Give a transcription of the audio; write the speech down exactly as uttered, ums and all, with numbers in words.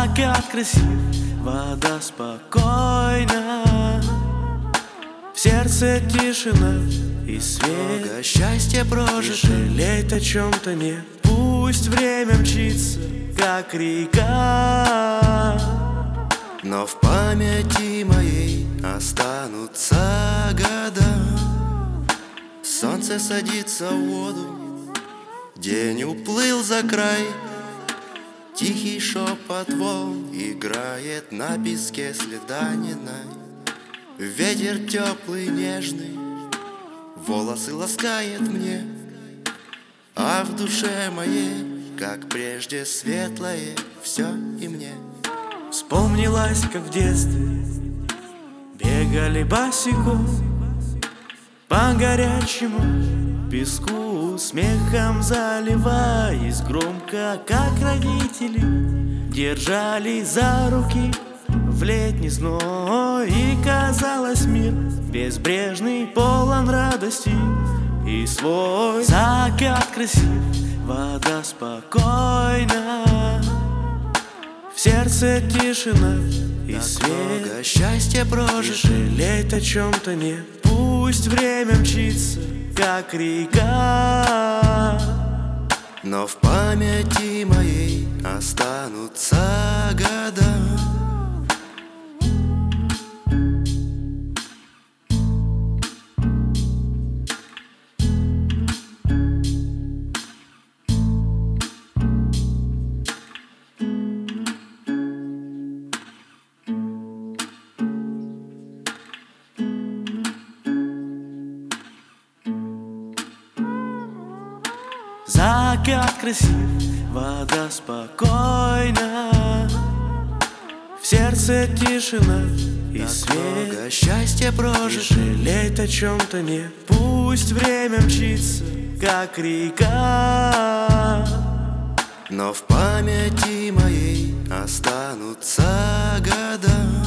Закат красив, вода спокойна, в сердце тишина и свет. Много счастья прожито, жалеть о чем-то не. Пусть время мчится, как река, но в памяти моей останутся года. Солнце садится в воду, день уплыл за край. Тихий шепот волн играет на песке, следа не най. Ветер теплый, нежный, волосы ласкает мне, а в душе моей, как прежде, светлое все и мне. Вспомнилось, как в детстве бегали босиком по горячему песку, смехом заливаясь громко, как родители держали за руки в летний зной. И казалось, мир безбрежный, полон радости и свой. Закат красив, вода спокойна, в сердце тишина и так свет. Много счастья прожито, жалеть о чем-то не. Пусть время мчится, как река, но в памяти моей останутся года. Закат красив, вода спокойна, в сердце тишина и так свет. Много счастья прожито, жалеть о чем-то не. Пусть время мчится, как река, но в памяти моей останутся года.